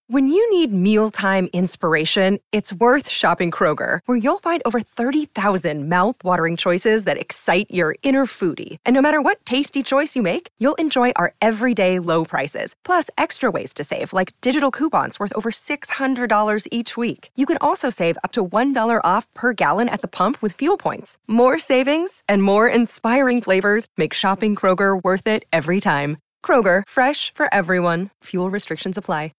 When you need mealtime inspiration, it's worth shopping Kroger, where you'll find over 30,000 mouth-watering choices that excite your inner foodie. And no matter what tasty choice you make, you'll enjoy our everyday low prices, plus extra ways to save, like digital coupons worth over $600 each week. You can also save up to $1 off per gallon at the pump with fuel points. More savings and more inspiring flavors make shopping Kroger worth it every time. Kroger, fresh for everyone. Fuel restrictions apply.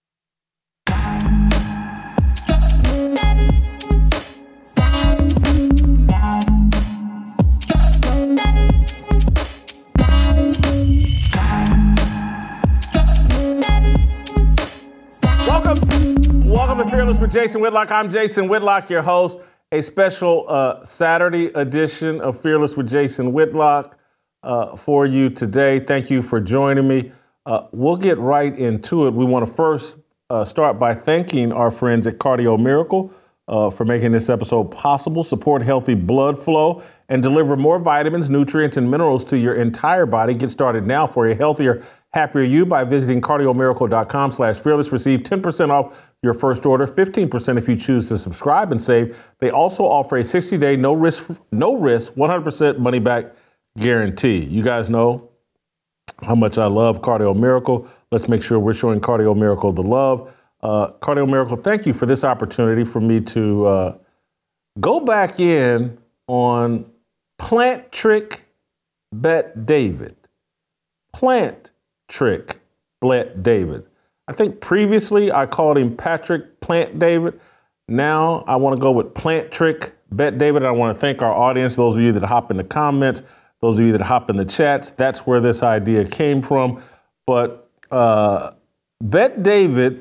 Welcome to Fearless with Jason Whitlock. I'm Jason Whitlock, your host. A special Saturday edition of Fearless with Jason Whitlock for you today. Thank you for joining me. We'll get right into it. We want to first start by thanking our friends at Cardio Miracle for making this episode possible. Support healthy blood flow and deliver more vitamins, nutrients, and minerals to your entire body. Get started now for a healthier, happier you by visiting cardiomiracle.com/fearless. Receive 10% off your first order, 15% if you choose to subscribe and save. They also offer a 60-day, no risk, 100% money back guarantee. You guys know how much I love Cardio Miracle. Let's make sure we're showing Cardio Miracle the love. Cardio Miracle, thank you for this opportunity for me to go back in on Plant Trick Bet David. Plant Trick Bet David. I think previously I called him Patrick Plant David. Now I want to go with Plant Trick Bet David. I want to thank our audience, those of you that hop in the comments, those of you that hop in the chats. That's where this idea came from. But Bet David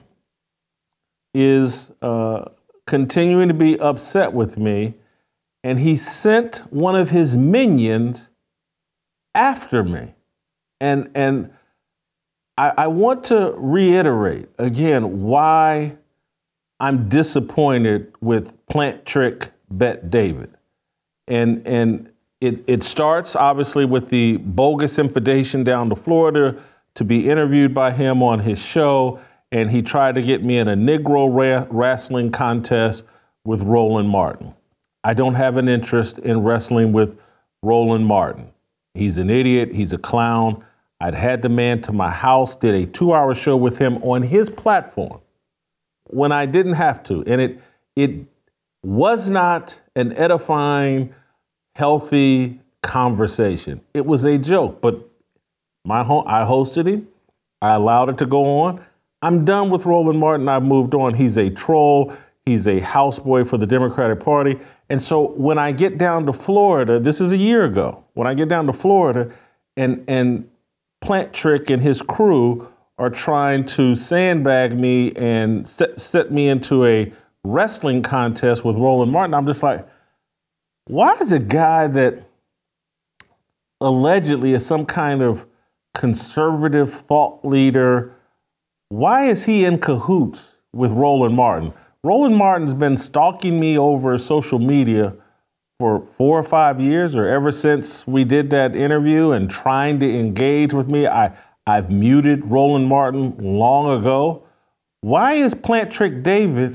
is continuing to be upset with me, and he sent one of his minions after me. And I want to reiterate again why I'm disappointed with Plant Trick Bet David. And it starts obviously with the bogus invitation down to Florida to be interviewed by him on his show. And he tried to get me in a Negro wrestling contest with Roland Martin. I don't have an interest in wrestling with Roland Martin. He's an idiot. He's a clown. I'd had the man to my house, did a 2-hour show with him on his platform when I didn't have to. And it was not an edifying, healthy conversation. It was a joke, but I hosted him. I allowed it to go on. I'm done with Roland Martin. I've moved on. He's a troll. He's a houseboy for the Democratic Party. And so when I get down to Florida, this is a year ago, when I get down to Florida and Plant Trick and his crew are trying to sandbag me and set me into a wrestling contest with Roland Martin, I'm just like, why is a guy that allegedly is some kind of conservative thought leader, why is he in cahoots with Roland Martin? Roland Martin's been stalking me over social media for 4 or 5 years, or ever since we did that interview and trying to engage with me. I've muted Roland Martin long ago. Why is Plant Trick David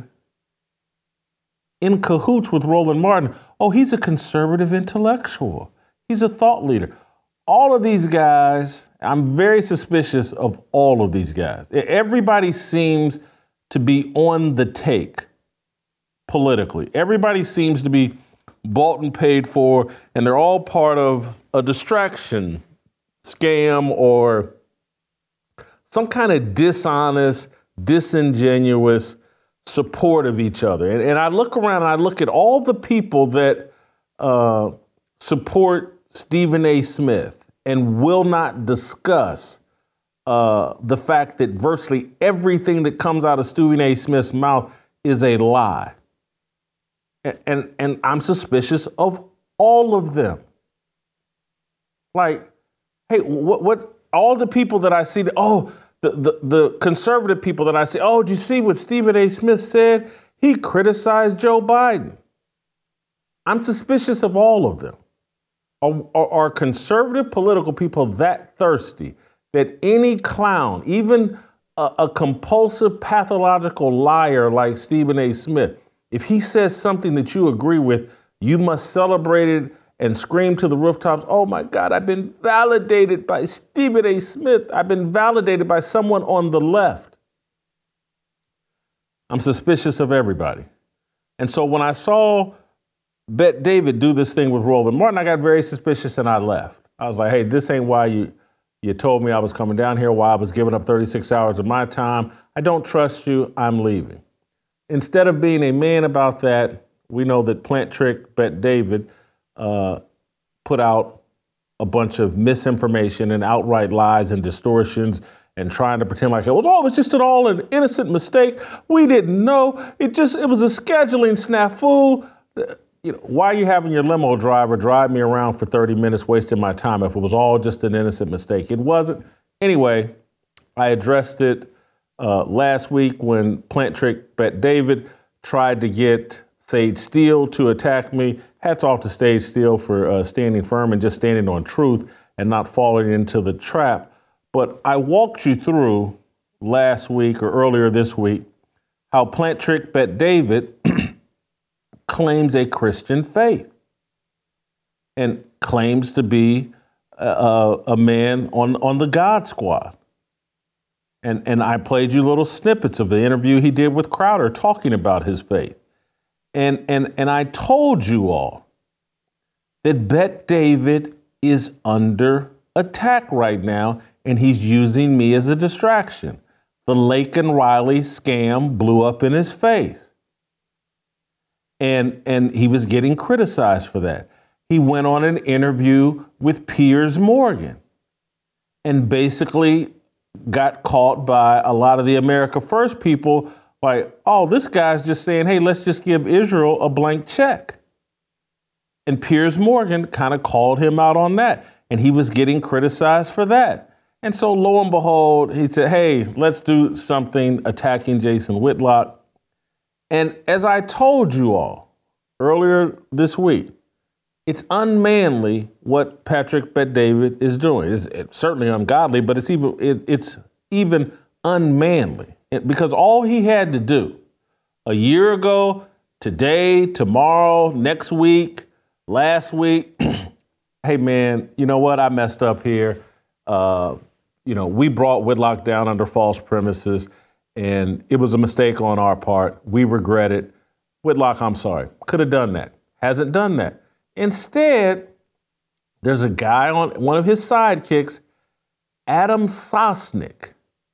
in cahoots with Roland Martin? Oh, he's a conservative intellectual. He's a thought leader. All of these guys, I'm very suspicious of all of these guys. Everybody seems to be on the take politically. Everybody seems to be bought and paid for, and they're all part of a distraction scam or some kind of dishonest, disingenuous support of each other. And I look around and I look at all the people that support Stephen A. Smith and will not discuss the fact that virtually everything that comes out of Stephen A. Smith's mouth is a lie. And I'm suspicious of all of them. Like, hey, what all the people that I see, the conservative people that I see, oh, did you see what Stephen A. Smith said? He criticized Joe Biden. I'm suspicious of all of them. Are conservative political people that thirsty that any clown, even a compulsive pathological liar like Stephen A. Smith, if he says something that you agree with, you must celebrate it and scream to the rooftops, oh my God, I've been validated by Stephen A. Smith. I've been validated by someone on the left. I'm suspicious of everybody. And so when I saw Bet David do this thing with Roland Martin, I got very suspicious and I left. I was like, hey, this ain't why you told me I was coming down here, why I was giving up 36 hours of my time. I don't trust you. I'm leaving. Instead of being a man about that, we know that Plant Trick Bet David put out a bunch of misinformation and outright lies and distortions and trying to pretend like it was just all an innocent mistake. We didn't know. It was a scheduling snafu. Why are you having your limo driver drive me around for 30 minutes, wasting my time if it was all just an innocent mistake? It wasn't. Anyway, I addressed it last week when Plant Trick Bet David tried to get Sage Steele to attack me. Hats off to Sage Steele for standing firm and just standing on truth and not falling into the trap. But I walked you through last week or earlier this week how Plant Trick Bet David claims a Christian faith and claims to be a man on the God Squad. And I played you little snippets of the interview he did with Crowder talking about his faith. And I told you all that Bet David is under attack right now, and he's using me as a distraction. The Laken Riley scam blew up in his face. And he was getting criticized for that. He went on an interview with Piers Morgan and basically got caught by a lot of the America First people like, oh, this guy's just saying, hey, let's just give Israel a blank check. And Piers Morgan kind of called him out on that, and he was getting criticized for that. And so lo and behold, he said, hey, let's do something attacking Jason Whitlock. And as I told you all earlier this week, it's unmanly what Patrick Bet David is doing. It's certainly ungodly, but it's even unmanly because all he had to do a year ago, today, tomorrow, next week, last week, hey man, you know what? I messed up here. We brought Whitlock down under false premises, and it was a mistake on our part. We regret it. Whitlock, I'm sorry. Could have done that. Hasn't done that. Instead, there's a guy on one of his sidekicks, Adam Sosnick.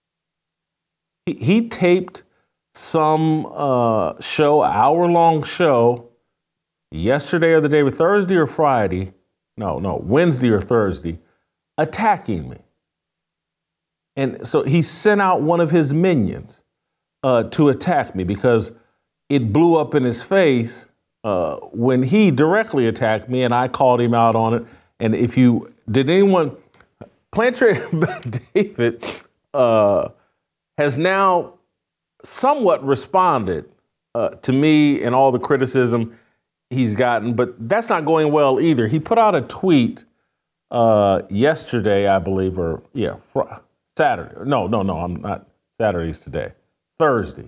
He taped some show, hour-long show, yesterday or the day before, Thursday or Friday, Wednesday or Thursday, attacking me. And so he sent out one of his minions to attack me because it blew up in his face when he directly attacked me, and I called him out on it. And Plant Trick David has now somewhat responded to me and all the criticism he's gotten, but that's not going well either. He put out a tweet yesterday, I believe, Saturday. No, I'm not. Saturday's today. Thursday.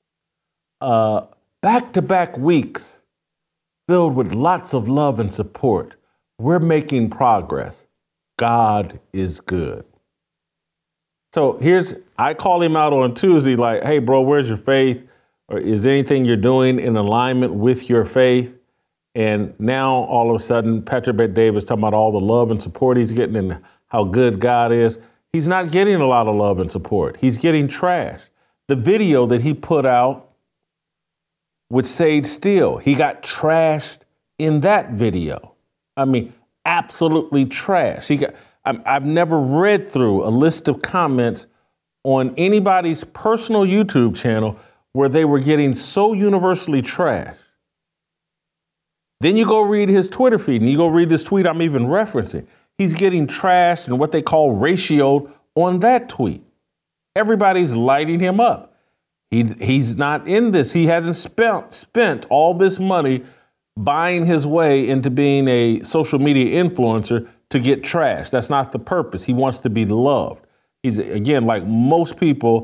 Back-to-back weeks filled with lots of love and support. We're making progress. God is good. So I call him out on Tuesday like, hey, bro, where's your faith? Or is anything you're doing in alignment with your faith? And now all of a sudden, Patrick Bet David is talking about all the love and support he's getting and how good God is. He's not getting a lot of love and support. He's getting trashed. The video that he put out with Sage Steele, he got trashed in that video. I mean, absolutely trashed. I've never read through a list of comments on anybody's personal YouTube channel where they were getting so universally trashed. Then you go read his Twitter feed and you go read this tweet I'm even referencing. He's getting trashed and what they call ratioed on that tweet. Everybody's lighting him up. He's not in this. He hasn't spent all this money buying his way into being a social media influencer to get trashed. That's not the purpose. He wants to be loved. He's, again, like most people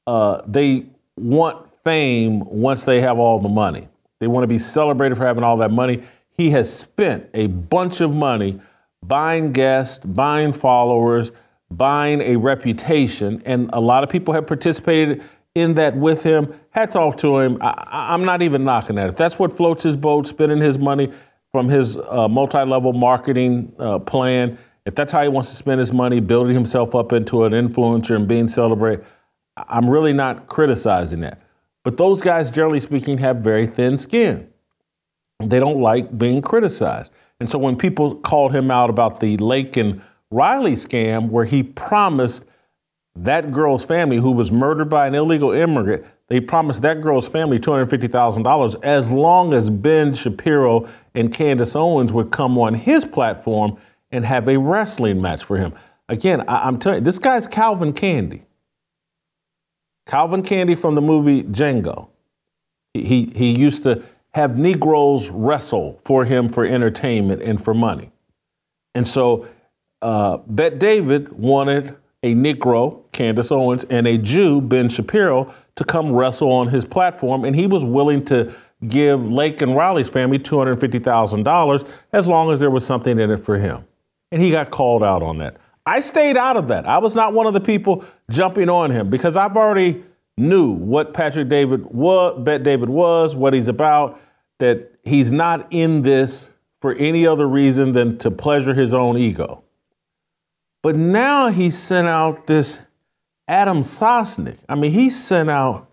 they want fame once they have all the money. They want to be celebrated for having all that money. He has spent a bunch of money buying guests, buying followers, buying a reputation, and a lot of people have participated in that with him. Hats off to him. I'm not even knocking that. If that's what floats his boat, spending his money from his multi-level marketing plan, if that's how he wants to spend his money, building himself up into an influencer and being celebrated, I'm really not criticizing that. But those guys, generally speaking, have very thin skin. They don't like being criticized. And so when people called him out about the Lake and Riley scam, where he promised that girl's family, who was murdered by an illegal immigrant, they promised that girl's family $250,000 as long as Ben Shapiro and Candace Owens would come on his platform and have a wrestling match for him. Again, I'm telling you, this guy's Calvin Candy. Calvin Candy from the movie Django. He used to have Negroes wrestle for him for entertainment and for money. And so Bet David wanted a Negro, Candace Owens, and a Jew, Ben Shapiro, to come wrestle on his platform. And he was willing to give Lake and Riley's family $250,000 as long as there was something in it for him. And he got called out on that. I stayed out of that. I was not one of the people jumping on him because I've already knew what Bet David was, what he's about, that he's not in this for any other reason than to pleasure his own ego. But now he sent out this Adam Sosnick. I mean, he sent out,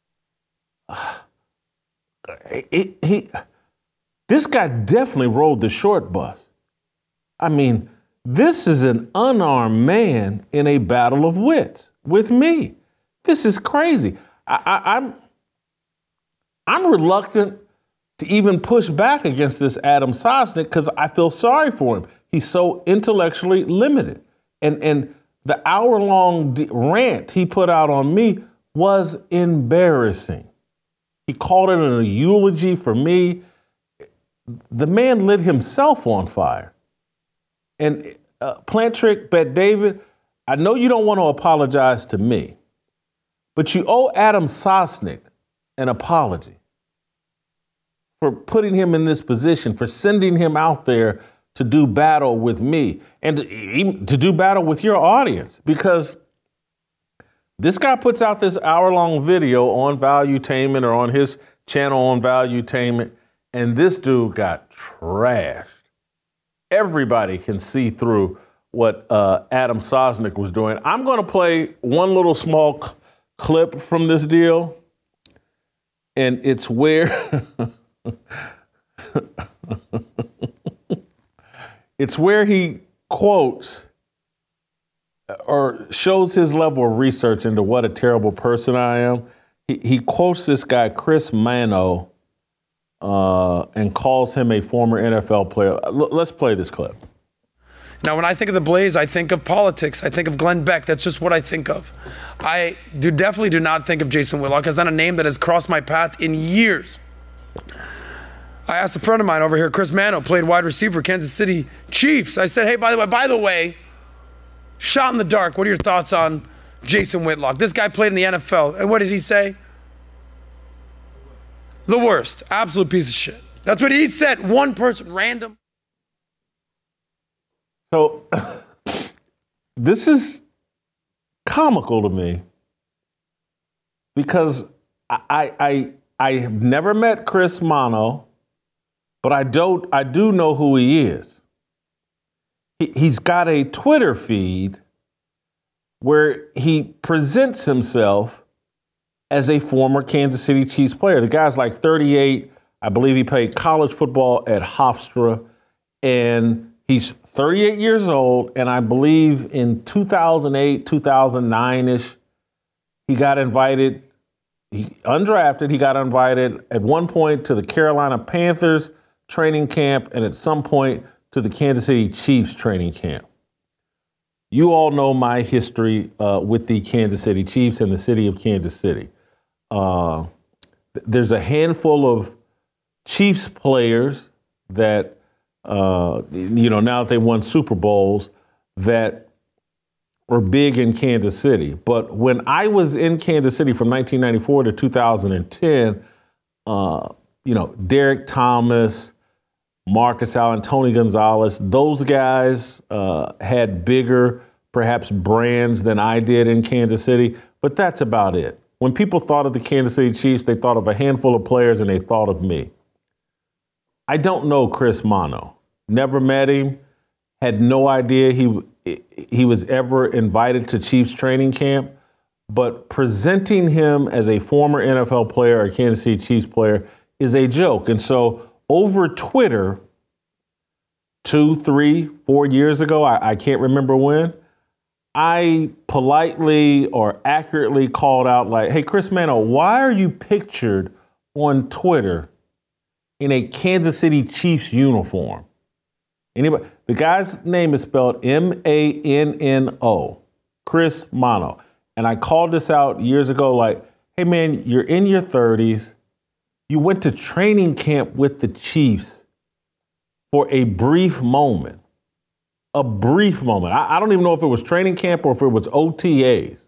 this guy definitely rode the short bus. I mean, this is an unarmed man in a battle of wits with me. This is crazy. I'm reluctant to even push back against this Adam Sosnick because I feel sorry for him. He's so intellectually limited. And the hour-long rant he put out on me was embarrassing. He called it a eulogy for me. The man lit himself on fire. And Plant Trick, Bet David, I know you don't want to apologize to me, but you owe Adam Sosnick an apology for putting him in this position, for sending him out there to do battle with me and to do battle with your audience, because this guy puts out this hour-long video on Valuetainment or on his channel on Valuetainment, and this dude got trashed. Everybody can see through what Adam Sosnick was doing. I'm going to play one little small clip from this deal, and it's where it's where he quotes or shows his level of research into what a terrible person I am. He quotes this guy, Chris Mano, and calls him a former NFL player. Let's play this clip. Now, when I think of the Blaze, I think of politics. I think of Glenn Beck. That's just what I think of. I definitely do not think of Jason Whitlock. That's not a name that has crossed my path in years. I asked a friend of mine over here, Chris Mano, played wide receiver for Kansas City Chiefs. I said, hey, by the way, shot in the dark, what are your thoughts on Jason Whitlock? This guy played in the NFL. And what did he say? The worst. Absolute piece of shit. That's what he said. One person, random. So this is comical to me because I have never met Chris Mano, but I do know who he is. He's got a Twitter feed where he presents himself as a former Kansas City Chiefs player. The guy's like 38. I believe he played college football at Hofstra, and he's 38 years old, and I believe in 2008, 2009-ish, he got invited, undrafted, he got invited at one point to the Carolina Panthers training camp and at some point to the Kansas City Chiefs training camp. You all know my history with the Kansas City Chiefs and the city of Kansas City. There's a handful of Chiefs players that now that they won Super Bowls, that were big in Kansas City. But when I was in Kansas City from 1994 to 2010, Derek Thomas, Marcus Allen, Tony Gonzalez, those guys had bigger, perhaps, brands than I did in Kansas City, but that's about it. When people thought of the Kansas City Chiefs, they thought of a handful of players and they thought of me. I don't know Chris Mano. Never met him, had no idea he was ever invited to Chiefs training camp, but presenting him as a former NFL player or Kansas City Chiefs player is a joke. And so over Twitter 2, 3, 4 years ago, I can't remember when, I politely or accurately called out like, hey, Chris Mano, why are you pictured on Twitter in a Kansas City Chiefs uniform? Anybody? The guy's name is spelled Manno, Chris Mano. And I called this out years ago like, hey, man, you're in your 30s. You went to training camp with the Chiefs for a brief moment. A brief moment. I don't even know if it was training camp or if it was OTAs.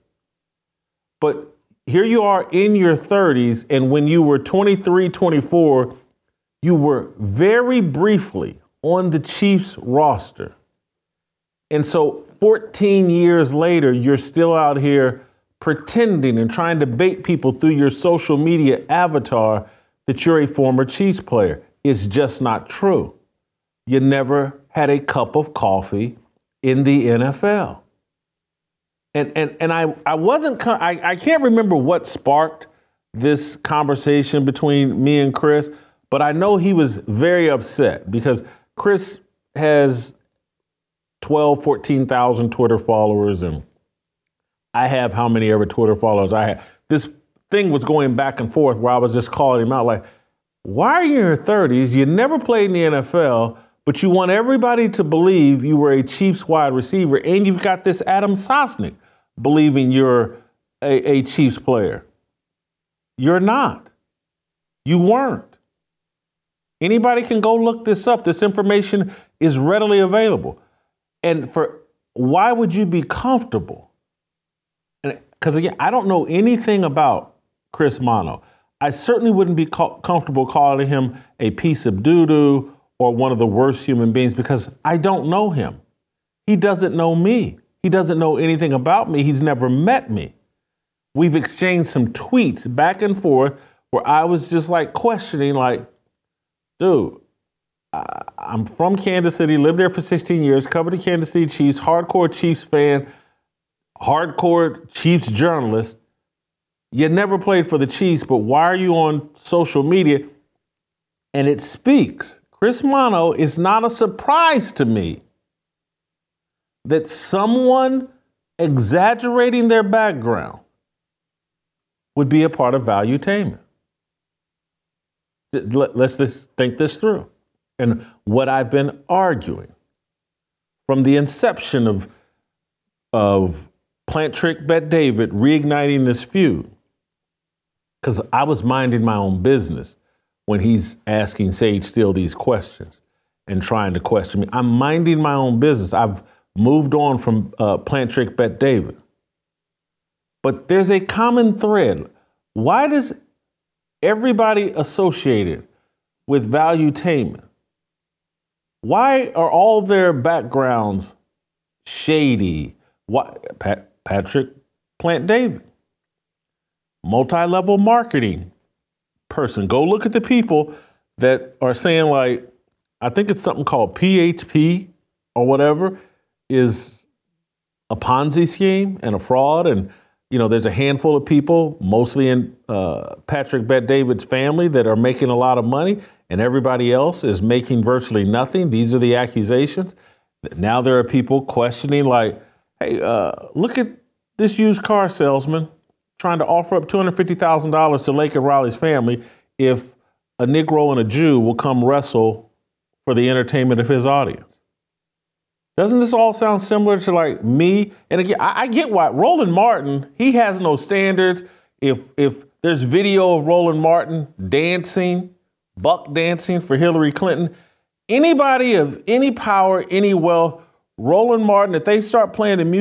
But here you are in your 30s, and when you were 23, 24, you were very briefly on the Chiefs roster. And so 14 years later, you're still out here pretending and trying to bait people through your social media avatar that you're a former Chiefs player. It's just not true. You never had a cup of coffee in the NFL. And I wasn't, I can't remember what sparked this conversation between me and Chris, but I know he was very upset because Chris has 12, 14,000 Twitter followers, and I have how many ever Twitter followers I have. This thing was going back and forth where I was just calling him out like, why are you in your 30s? You never played in the NFL, but you want everybody to believe you were a Chiefs wide receiver, and you've got this Adam Sosnick believing you're a Chiefs player. You're not. You weren't. Anybody can go look this up. This information is readily available. And why would you be comfortable? Because again, I don't know anything about Chris Mano. I certainly wouldn't be comfortable calling him a piece of doo-doo or one of the worst human beings because I don't know him. He doesn't know me. He doesn't know anything about me. He's never met me. We've exchanged some tweets back and forth where I was just like questioning like, dude, I'm from Kansas City, lived there for 16 years, covered the Kansas City Chiefs, hardcore Chiefs fan, hardcore Chiefs journalist. You never played for the Chiefs, but why are you on social media? And it speaks. Chris Mano is not a surprise to me that someone exaggerating their background would be a part of valuetainment. Let's just think this through. And what I've been arguing from the inception of Plant Trick Bet David reigniting this feud, because I was minding my own business when he's asking Sage Steele these questions and trying to question me. I'm minding my own business. I've moved on from Plant Trick Bet David. But there's a common thread. Why does everybody associated with valuetainment, why are all their backgrounds shady? Patrick Plant David, multi-level marketing person. Go look at the people that are saying like, I think it's something called PHP or whatever, is a Ponzi scheme and a fraud. And, you know, there's a handful of people, mostly in Patrick Bet David's family, that are making a lot of money, and everybody else is making virtually nothing. These are the accusations. Now there are people questioning like, hey, look at this used car salesman trying to offer up $250,000 to Laken Riley's family if a Negro and a Jew will come wrestle for the entertainment of his audience. Doesn't this all sound similar to like me? And again, I get why Roland Martin, he has no standards. If there's video of Roland Martin dancing, buck dancing for Hillary Clinton, anybody of any power, any wealth, Roland Martin, if they start playing the music,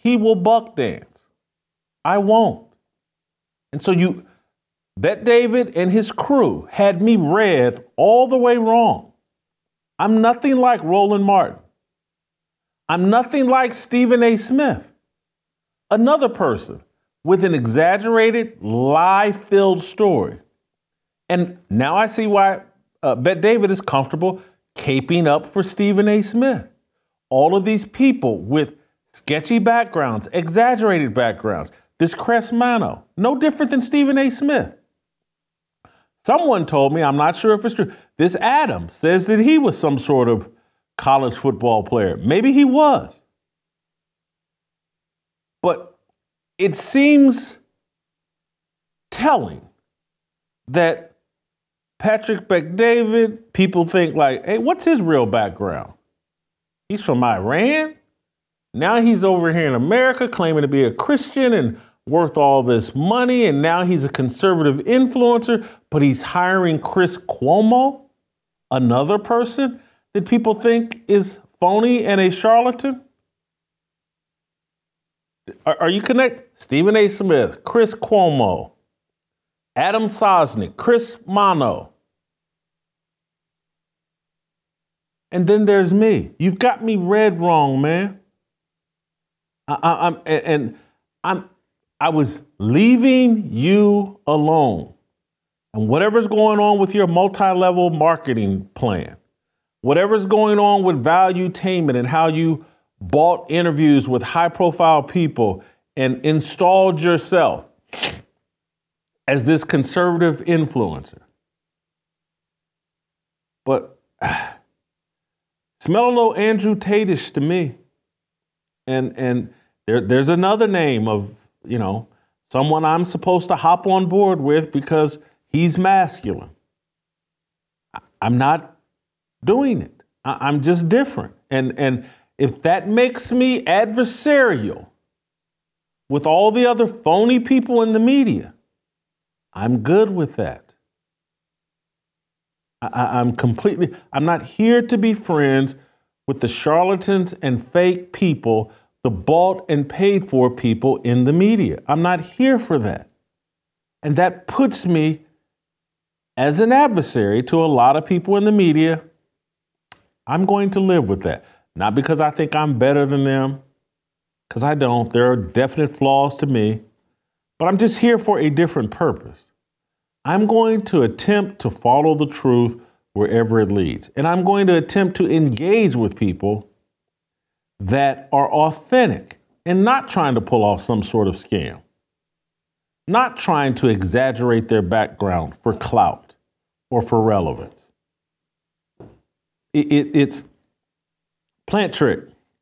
he will buck dance. I won't. And so Bet David and his crew had me read all the way wrong. I'm nothing like Roland Martin. I'm nothing like Stephen A. Smith, another person with an exaggerated, lie-filled story. And now I see why Bet David is comfortable caping up for Stephen A. Smith. All of these people with sketchy backgrounds, exaggerated backgrounds, this Chris Mano, no different than Stephen A. Smith. Someone told me, I'm not sure if it's true, this Adam says that he was some sort of college football player. Maybe he was. But it seems telling that Patrick Bet-David, people think like, hey, what's his real background? He's from Iran. Now he's over here in America claiming to be a Christian and worth all this money. And now he's a conservative influencer, but he's hiring Chris Cuomo, another person that people think is phony and a charlatan. Are you connected? Stephen A. Smith, Chris Cuomo, Adam Sosnick, Chris Mano. And then there's me. You've got me read wrong, man. I was leaving you alone. And whatever's going on with your multi-level marketing plan, whatever's going on with Valuetainment and how you bought interviews with high-profile people and installed yourself as this conservative influencer. But smell a little Andrew Tate-ish to me. And there's another name of, someone I'm supposed to hop on board with because he's masculine. I'm not doing it. I'm just different. And if that makes me adversarial with all the other phony people in the media, I'm good with that. I'm not here to be friends with the charlatans and fake people, the bought and paid for people in the media. I'm not here for that. And that puts me as an adversary to a lot of people in the media. I'm going to live with that. Not because I think I'm better than them, because I don't. There are definite flaws to me, but I'm just here for a different purpose. I'm going to attempt to follow the truth wherever it leads. And I'm going to attempt to engage with people that are authentic and not trying to pull off some sort of scam, not trying to exaggerate their background for clout or for relevance. It's Plant Trick.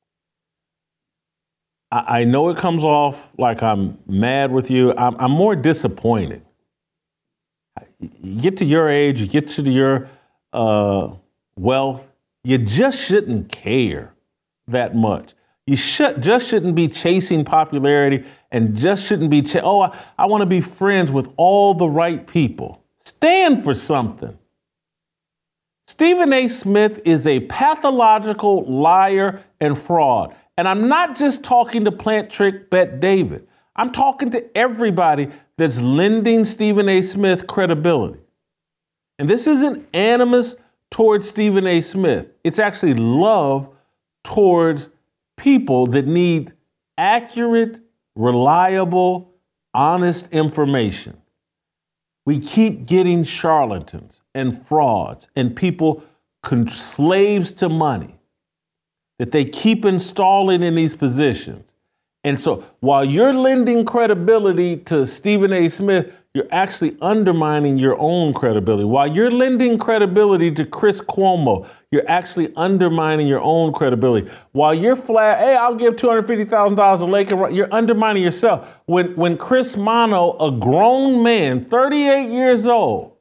I know it comes off like I'm mad with you. I'm more disappointed. You get to your age, you get to your wealth, you just shouldn't care that much. You just shouldn't be chasing popularity and just shouldn't be, I want to be friends with all the right people. Stand for something. Stephen A. Smith is a pathological liar and fraud. And I'm not just talking to Plant Trick Bet-David. I'm talking to everybody that's lending Stephen A. Smith credibility. And this isn't animus towards Stephen A. Smith. It's actually love towards people that need accurate, reliable, honest information. We keep getting charlatans and frauds and people slaves to money that they keep installing in these positions. And so while you're lending credibility to Stephen A. Smith, you're actually undermining your own credibility. While you're lending credibility to Chris Cuomo, you're actually undermining your own credibility. While you're hey, I'll give $250,000 to Laker, you're undermining yourself. When Chris Mano, a grown man, 38 years old,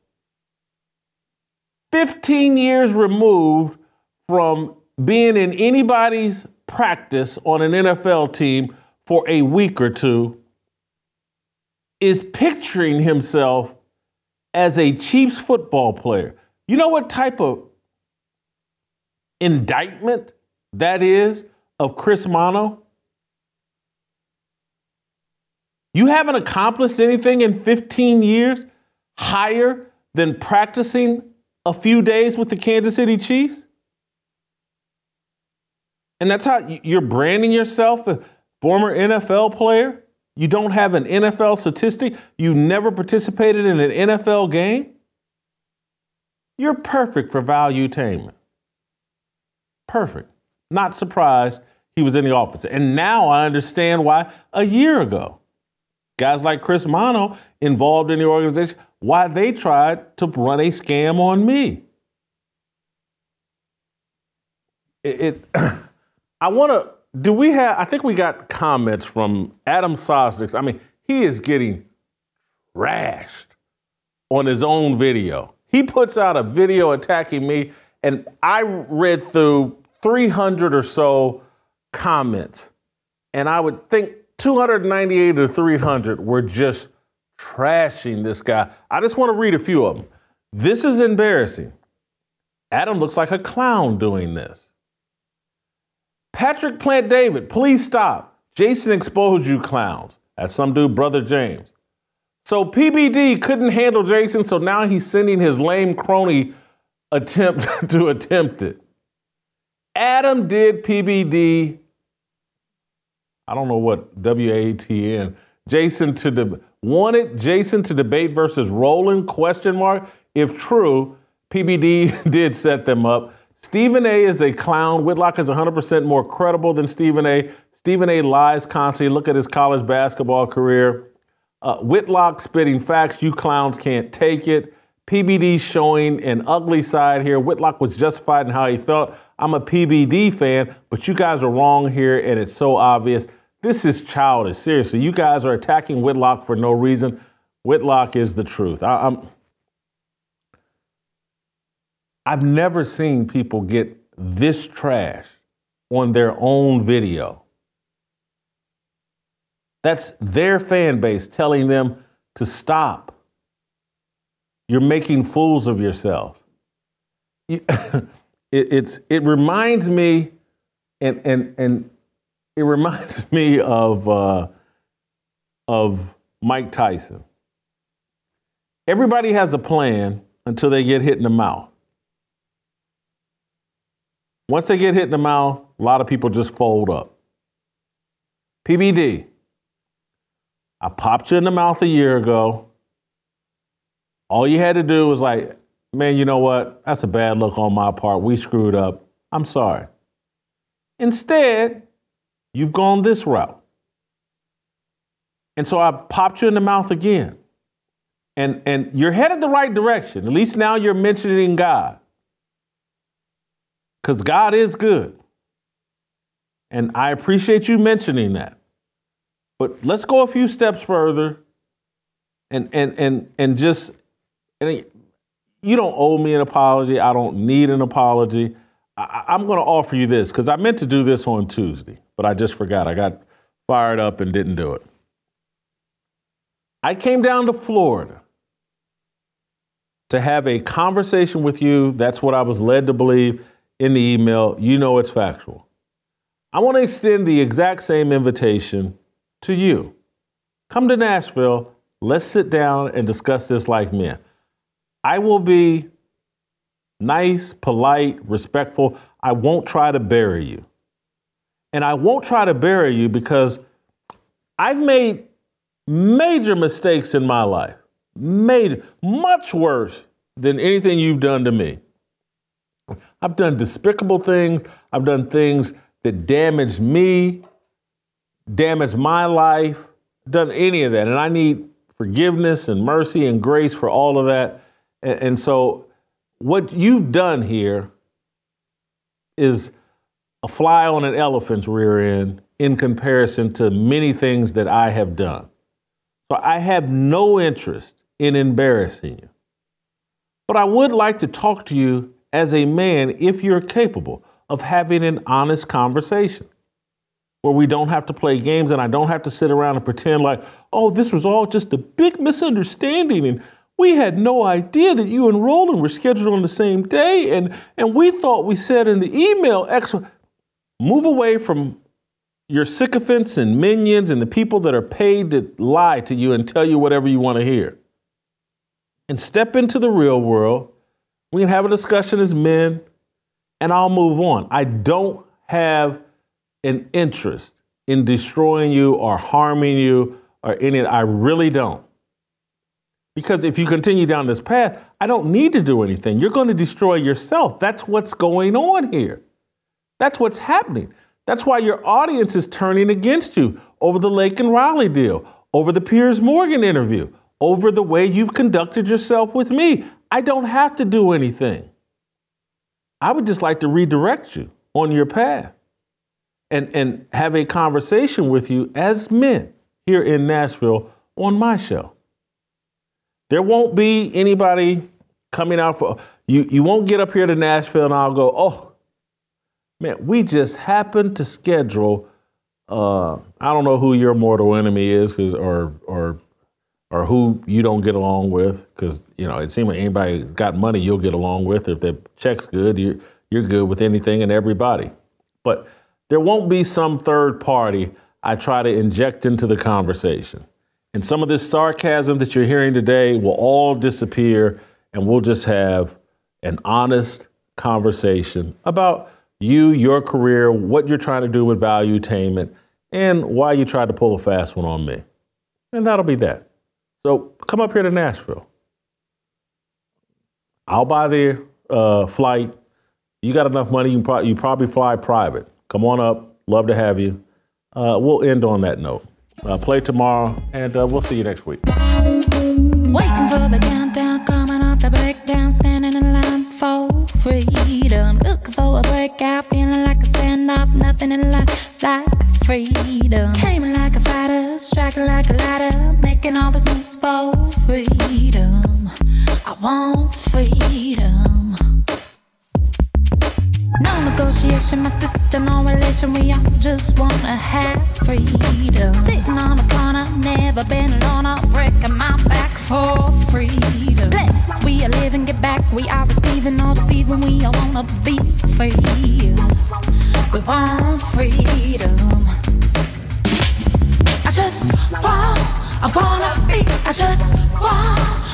15 years removed from being in anybody's practice on an NFL team for a week or two, is picturing himself as a Chiefs football player. You know what type of indictment that is of Chris Mano? You haven't accomplished anything in 15 years higher than practicing a few days with the Kansas City Chiefs? And that's how you're branding yourself a former NFL player? You don't have an NFL statistic? You never participated in an NFL game? You're perfect for valuetainment. Perfect. Not surprised he was in the office. And now I understand why a year ago, guys like Chris Mono involved in the organization, why they tried to run a scam on me. I think we got comments from Adam Sosnick. I mean, he is getting trashed on his own video. He puts out a video attacking me, and I read through 300 or so comments, and I would think 298 or 300 were just trashing this guy. I just want to read a few of them. This is embarrassing. Adam looks like a clown doing this. Patrick Plant David, please stop. Jason exposed you clowns. That's some dude, Brother James. So PBD couldn't handle Jason, so now he's sending his lame crony attempt it. Adam did PBD, I don't know what, WATN, wanted Jason to debate versus Roland, ? If true, PBD did set them up. Stephen A is a clown. Whitlock is 100% more credible than Stephen A. Stephen A lies constantly. Look at his college basketball career. Whitlock spitting facts. You clowns can't take it. PBD showing an ugly side here. Whitlock was justified in how he felt. I'm a PBD fan, but you guys are wrong here, and it's so obvious. This is childish. Seriously, you guys are attacking Whitlock for no reason. Whitlock is the truth. I've never seen people get this trash on their own video. That's their fan base telling them to stop. You're making fools of yourselves. It reminds me, and it reminds me of Mike Tyson. Everybody has a plan until they get hit in the mouth. Once they get hit in the mouth, a lot of people just fold up. PBD, I popped you in the mouth a year ago. All you had to do was like, man, you know what? That's a bad look on my part. We screwed up. I'm sorry. Instead, you've gone this route. And so I popped you in the mouth again. And you're headed the right direction. At least now you're mentioning God. Because God is good. And I appreciate you mentioning that. But let's go a few steps further and you don't owe me an apology. I don't need an apology. I'm going to offer you this because I meant to do this on Tuesday, but I just forgot. I got fired up and didn't do it. I came down to Florida to have a conversation with you. That's what I was led to believe in the email. You know it's factual. I want to extend the exact same invitation to you. Come to Nashville. Let's sit down and discuss this like men. I will be nice, polite, respectful. I won't try to bury you. And I won't try to bury you because I've made major mistakes in my life. Major, much worse than anything you've done to me. I've done despicable things. I've done things that damaged me, damaged my life, done any of that. And I need forgiveness and mercy and grace for all of that. And so what you've done here is a fly on an elephant's rear end in comparison to many things that I have done. So I have no interest in embarrassing you. But I would like to talk to you as a man if you're capable of having an honest conversation where we don't have to play games and I don't have to sit around and pretend like, oh, this was all just a big misunderstanding and we had no idea that you and Roland were scheduled on the same day and we thought we said in the email, excellent. Move away from your sycophants and minions and the people that are paid to lie to you and tell you whatever you want to hear. And step into the real world. We can have a discussion as men, and I'll move on. I don't have an interest in destroying you or harming you or any. I really don't. Because if you continue down this path, I don't need to do anything. You're going to destroy yourself. That's what's going on here. That's what's happening. That's why your audience is turning against you over the Lake and Riley deal, over the Piers Morgan interview, over the way you've conducted yourself with me. I don't have to do anything. I would just like to redirect you on your path and have a conversation with you as men here in Nashville on my show. There won't be anybody coming out for you. You won't get up here to Nashville and I'll go, oh, man, we just happened to schedule. I don't know who your mortal enemy is, or who you don't get along with, because it seems like anybody got money you'll get along with. If their check's good, you're good with anything and everybody. But there won't be some third party I try to inject into the conversation. And some of this sarcasm that you're hearing today will all disappear, and we'll just have an honest conversation about you, your career, what you're trying to do with Valuetainment, and why you tried to pull a fast one on me. And that'll be that. So come up here to Nashville. I'll buy the flight. You got enough money, you probably fly private. Come on up. Love to have you. We'll end on that note. Play tomorrow, and we'll see you next week. Waiting for the countdown, coming off the breakdown, standing in line for freedom. Looking for a breakout, feeling like a standoff, nothing in life like freedom. Came in like a fighter, striking like a ladder, making all these moves for freedom. I want freedom. No negotiation, my sister, no relation. We all just wanna have freedom. Sitting on a corner, never been alone. I'm breaking my back for freedom. Blessed, we are living, get back. We are receiving, no deceiving. We all wanna be free. We want freedom. I wanna be. I just want